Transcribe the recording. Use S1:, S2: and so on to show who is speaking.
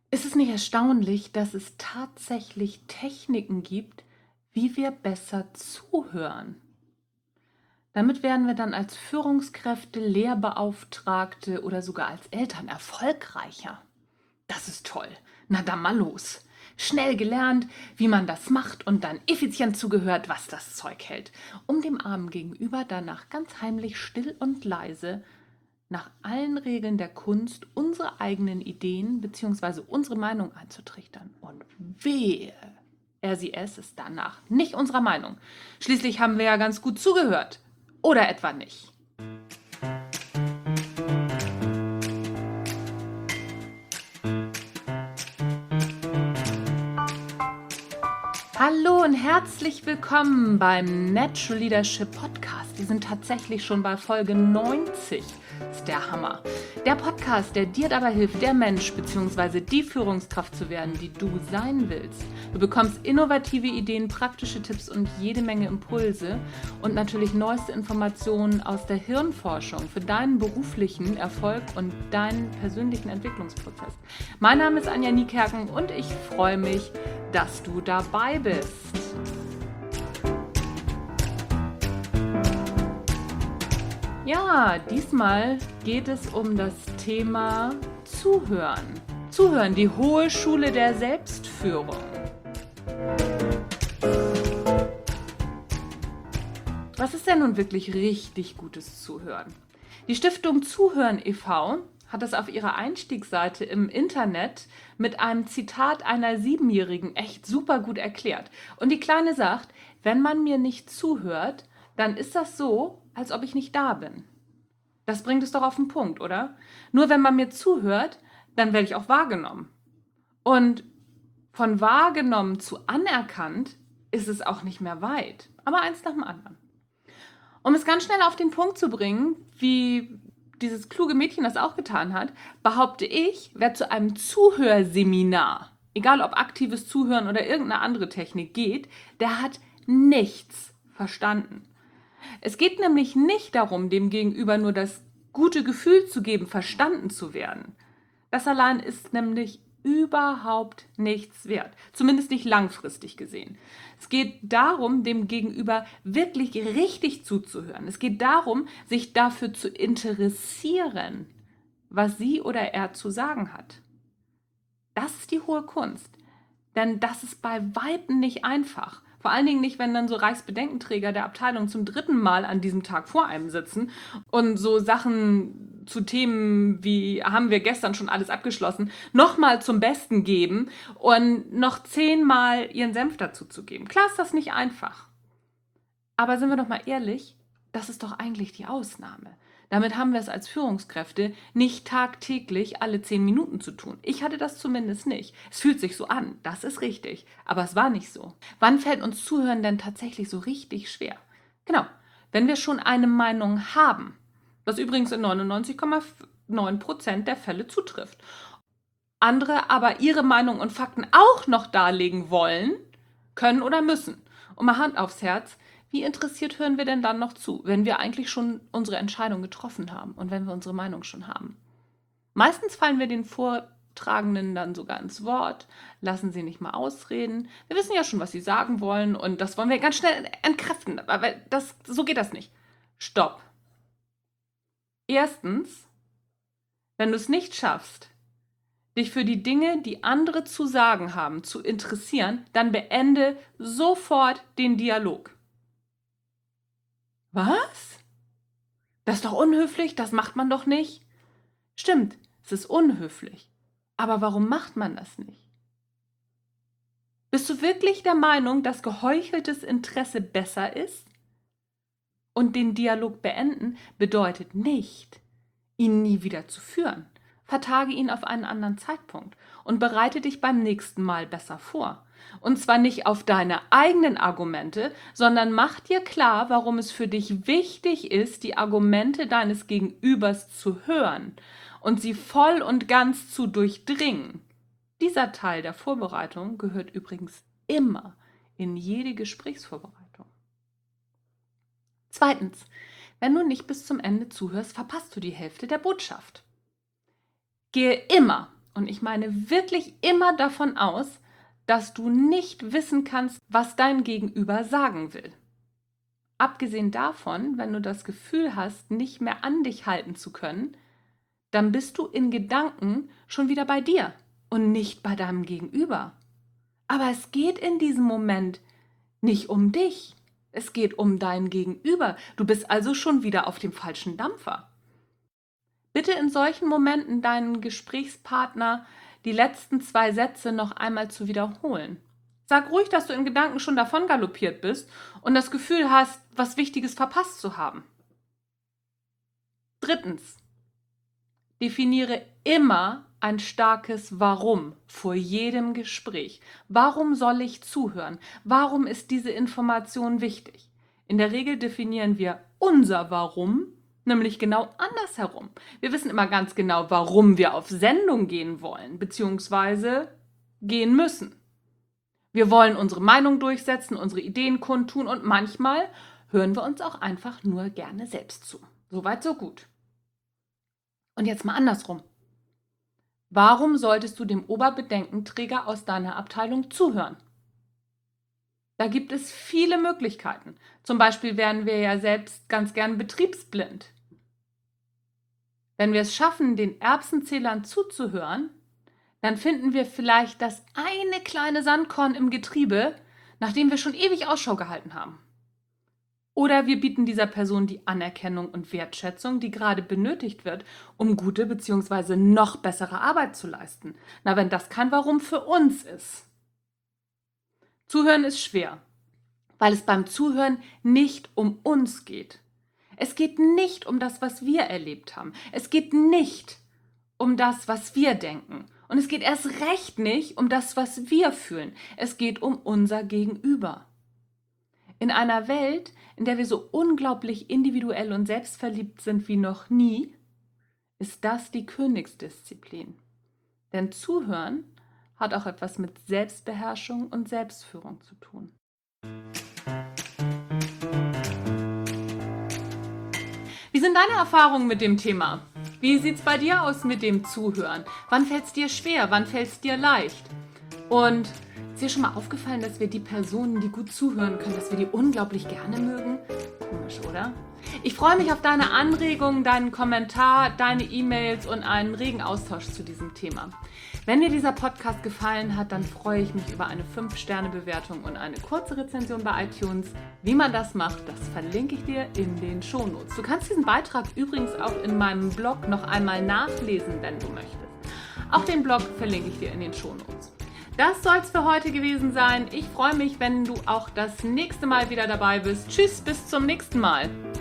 S1: Ist es nicht erstaunlich, dass es tatsächlich Techniken gibt, wie wir besser zuhören? Damit werden wir dann als Führungskräfte, Lehrbeauftragte oder sogar als Eltern erfolgreicher. Das ist toll. Na dann mal los. Schnell gelernt, wie man das macht und dann effizient zugehört, was das Zeug hält, um dem Armen gegenüber danach ganz heimlich still und leise nach allen Regeln der Kunst unsere eigenen Ideen bzw. unsere Meinung einzutrichtern. Und wehe, er sie es ist danach nicht unserer Meinung. Schließlich haben wir ja ganz gut zugehört. Oder etwa nicht. Hallo und herzlich willkommen beim Natural Leadership Podcast. Wir sind tatsächlich schon bei Folge 90. Das ist der Hammer. Der Podcast, der dir dabei hilft, der Mensch bzw. die Führungskraft zu werden, die du sein willst. Du bekommst innovative Ideen, praktische Tipps und jede Menge Impulse und natürlich neueste Informationen aus der Hirnforschung für deinen beruflichen Erfolg und deinen persönlichen Entwicklungsprozess. Mein Name ist Anja Niekerken und ich freue mich, dass du dabei bist. Ja, diesmal geht es um das Thema Zuhören. Zuhören, die hohe Schule der Selbstführung. Was ist denn nun wirklich richtig gutes Zuhören? Die Stiftung Zuhören e.V. hat es auf ihrer Einstiegsseite im Internet mit einem Zitat einer 7-Jährigen echt super gut erklärt. Und die Kleine sagt, wenn man mir nicht zuhört, dann ist das so, als ob ich nicht da bin. Das bringt es doch auf den Punkt, oder? Nur wenn man mir zuhört, dann werde ich auch wahrgenommen. Und von wahrgenommen zu anerkannt ist es auch nicht mehr weit. Aber eins nach dem anderen. Um es ganz schnell auf den Punkt zu bringen, wie dieses kluge Mädchen das auch getan hat, behaupte ich, wer zu einem Zuhörseminar, egal ob aktives Zuhören oder irgendeine andere Technik geht, der hat nichts verstanden. Es geht nämlich nicht darum, dem Gegenüber nur das gute Gefühl zu geben, verstanden zu werden. Das allein ist nämlich überhaupt nichts wert, zumindest nicht langfristig gesehen. Es geht darum, dem Gegenüber wirklich richtig zuzuhören. Es geht darum, sich dafür zu interessieren, was sie oder er zu sagen hat. Das ist die hohe Kunst, denn das ist bei Weitem nicht einfach. Vor allen Dingen nicht, wenn dann so Reichsbedenkenträger der Abteilung zum 3. Mal an diesem Tag vor einem sitzen und so Sachen zu Themen wie haben wir gestern schon alles abgeschlossen, nochmal zum Besten geben und noch 10-mal ihren Senf dazu zu geben. Klar ist das nicht einfach. Aber sind wir doch mal ehrlich, das ist doch eigentlich die Ausnahme. Damit haben wir es als Führungskräfte nicht tagtäglich alle 10 Minuten zu tun. Ich hatte das zumindest nicht. Es fühlt sich so an, das ist richtig, aber es war nicht so. Wann fällt uns Zuhören denn tatsächlich so richtig schwer? Genau, wenn wir schon eine Meinung haben, was übrigens in 99,9% der Fälle zutrifft. Andere aber ihre Meinung und Fakten auch noch darlegen wollen, können oder müssen. Und mal Hand aufs Herz, wie interessiert hören wir denn dann noch zu, wenn wir eigentlich schon unsere Entscheidung getroffen haben und wenn wir unsere Meinung schon haben? Meistens fallen wir den Vortragenden dann sogar ins Wort, lassen sie nicht mal ausreden. Wir wissen ja schon, was sie sagen wollen und das wollen wir ganz schnell entkräften. Aber so geht das nicht. Stopp. Erstens, wenn du es nicht schaffst, dich für die Dinge, die andere zu sagen haben, zu interessieren, dann beende sofort den Dialog. Was? Das ist doch unhöflich, das macht man doch nicht. Stimmt, es ist unhöflich. Aber warum macht man das nicht? Bist du wirklich der Meinung, dass geheucheltes Interesse besser ist? Und den Dialog beenden bedeutet nicht, ihn nie wieder zu führen. Vertage ihn auf einen anderen Zeitpunkt und bereite dich beim nächsten Mal besser vor. Und zwar nicht auf deine eigenen Argumente, sondern mach dir klar, warum es für dich wichtig ist, die Argumente deines Gegenübers zu hören und sie voll und ganz zu durchdringen. Dieser Teil der Vorbereitung gehört übrigens immer in jede Gesprächsvorbereitung. Zweitens, wenn du nicht bis zum Ende zuhörst, verpasst du die Hälfte der Botschaft. Gehe immer und ich meine wirklich immer davon aus, dass du nicht wissen kannst, was dein Gegenüber sagen will. Abgesehen davon, wenn du das Gefühl hast, nicht mehr an dich halten zu können, dann bist du in Gedanken schon wieder bei dir und nicht bei deinem Gegenüber. Aber es geht in diesem Moment nicht um dich. Es geht um dein Gegenüber. Du bist also schon wieder auf dem falschen Dampfer. Bitte in solchen Momenten deinen Gesprächspartner die letzten 2 Sätze noch einmal zu wiederholen. Sag ruhig, dass du in Gedanken schon davon galoppiert bist und das Gefühl hast, was Wichtiges verpasst zu haben. 3. Definiere immer ein starkes Warum vor jedem Gespräch. Warum soll ich zuhören? Warum ist diese Information wichtig? In der Regel definieren wir unser Warum nämlich genau andersherum. Wir wissen immer ganz genau, warum wir auf Sendung gehen wollen bzw. gehen müssen. Wir wollen unsere Meinung durchsetzen, unsere Ideen kundtun und manchmal hören wir uns auch einfach nur gerne selbst zu. Soweit, so gut. Und jetzt mal andersrum. Warum solltest du dem Oberbedenkenträger aus deiner Abteilung zuhören? Da gibt es viele Möglichkeiten. Zum Beispiel wären wir ja selbst ganz gern betriebsblind. Wenn wir es schaffen, den Erbsenzählern zuzuhören, dann finden wir vielleicht das eine kleine Sandkorn im Getriebe, nach dem wir schon ewig Ausschau gehalten haben. Oder wir bieten dieser Person die Anerkennung und Wertschätzung, die gerade benötigt wird, um gute bzw. noch bessere Arbeit zu leisten. Na, wenn das kein Warum für uns ist. Zuhören ist schwer, weil es beim Zuhören nicht um uns geht. Es geht nicht um das, was wir erlebt haben. Es geht nicht um das, was wir denken. Und es geht erst recht nicht um das, was wir fühlen. Es geht um unser Gegenüber. In einer Welt, in der wir so unglaublich individuell und selbstverliebt sind wie noch nie, ist das die Königsdisziplin. Denn Zuhören hat auch etwas mit Selbstbeherrschung und Selbstführung zu tun. Wie sind deine Erfahrungen mit dem Thema? Wie sieht es bei dir aus mit dem Zuhören? Wann fällt es dir schwer? Wann fällt es dir leicht? Und ist dir schon mal aufgefallen, dass wir die Personen, die gut zuhören können, dass wir die unglaublich gerne mögen? Komisch, oder? Ich freue mich auf deine Anregungen, deinen Kommentar, deine E-Mails und einen regen Austausch zu diesem Thema. Wenn dir dieser Podcast gefallen hat, dann freue ich mich über eine 5-Sterne-Bewertung und eine kurze Rezension bei iTunes. Wie man das macht, das verlinke ich dir in den Shownotes. Du kannst diesen Beitrag übrigens auch in meinem Blog noch einmal nachlesen, wenn du möchtest. Auch den Blog verlinke ich dir in den Shownotes. Das soll es für heute gewesen sein. Ich freue mich, wenn du auch das nächste Mal wieder dabei bist. Tschüss, bis zum nächsten Mal.